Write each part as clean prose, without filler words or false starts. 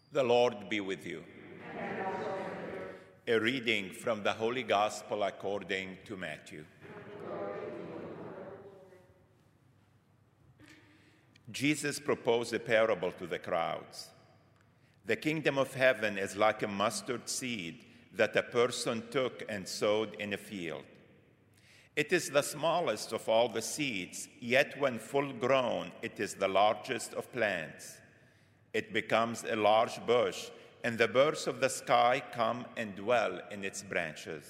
The Lord be with you. A reading from the Holy Gospel according to Matthew. Jesus proposed a parable to the crowds. The kingdom of heaven is like a mustard seed that a person took and sowed in a field. It is the smallest of all the seeds, yet when full grown, it is the largest of plants. It becomes a large bush, and the birds of the sky come and dwell in its branches.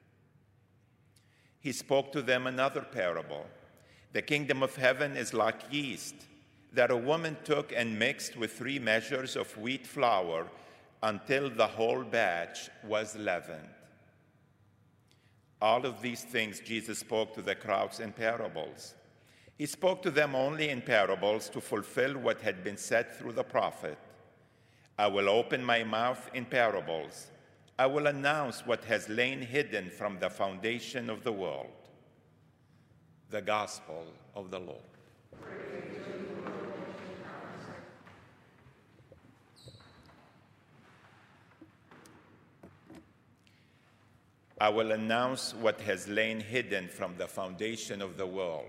He spoke to them another parable. The kingdom of heaven is like yeast that a woman took and mixed with 3 measures of wheat flour until the whole batch was leavened. All of these things Jesus spoke to the crowds in parables. He spoke to them only in parables to fulfill what had been said through the prophet. I will open my mouth in parables. I will announce what has lain hidden from the foundation of the world. The Gospel of the Lord. I will announce what has lain hidden from the foundation of the world.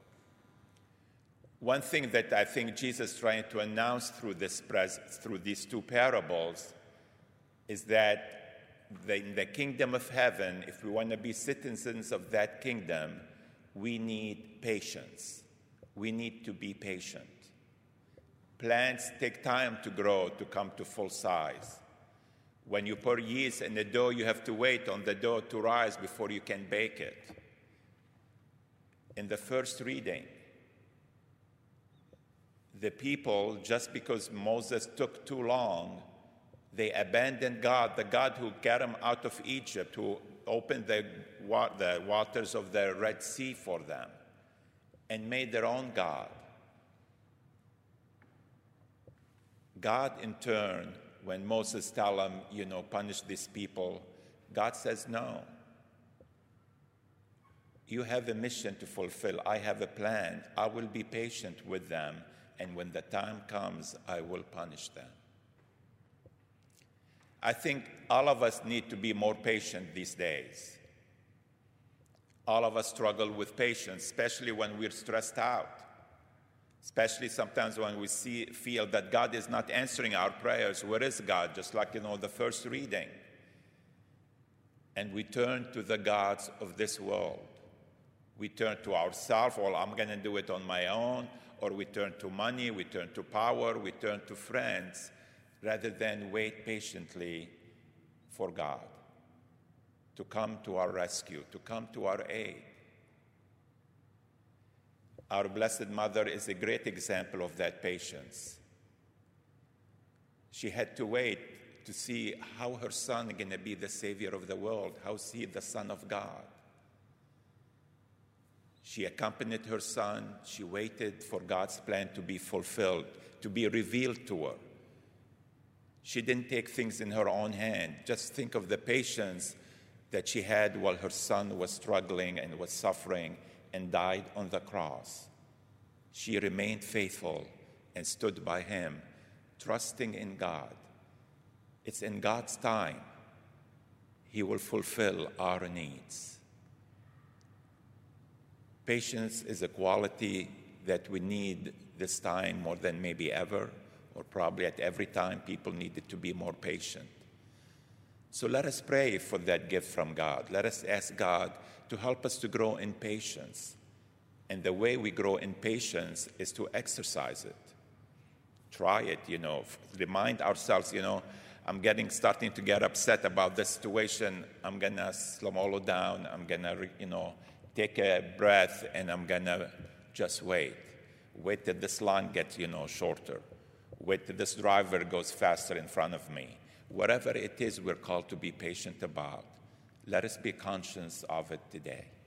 One thing that I think Jesus is trying to announce through these 2 parables is that in the kingdom of heaven, if we want to be citizens of that kingdom, we need patience. We need to be patient. Plants take time to grow, to come to full size. When you pour yeast in the dough, you have to wait on the dough to rise before you can bake it. In the first reading, the people, just because Moses took too long, they abandoned God, the God who got them out of Egypt, who opened the waters of the Red Sea for them, and made their own God. God, in turn, when Moses tells them, punish these people, God says, no. You have a mission to fulfill. I have a plan. I will be patient with them. And when the time comes, I will punish them. I think all of us need to be more patient these days. All of us struggle with patience, especially when we're stressed out. Especially sometimes when we feel that God is not answering our prayers. Where is God? Just like, the first reading. And we turn to the gods of this world. We turn to ourselves, well, I'm going to do it on my own. Or we turn to money, we turn to power, we turn to friends, rather than wait patiently for God to come to our rescue, to come to our aid. Our Blessed Mother is a great example of that patience. She had to wait to see how her son is going to be the Savior of the world, how is he the Son of God. She accompanied her son. She waited for God's plan to be fulfilled, to be revealed to her. She didn't take things in her own hand. Just think of the patience that she had while her son was struggling and was suffering and died on the cross. She remained faithful and stood by him, trusting in God. It's in God's time he will fulfill our needs. Patience is a quality that we need this time more than maybe ever, or probably at every time people needed to be more patient. So let us pray for that gift from God. Let us ask God to help us to grow in patience. And the way we grow in patience is to exercise it. Try it, remind ourselves, I'm starting to get upset about this situation. I'm going to slow down. I'm going to, take a breath, and I'm going to just wait. Wait till this line gets, shorter. Wait till this driver goes faster in front of me. Whatever it is we're called to be patient about, let us be conscious of it today.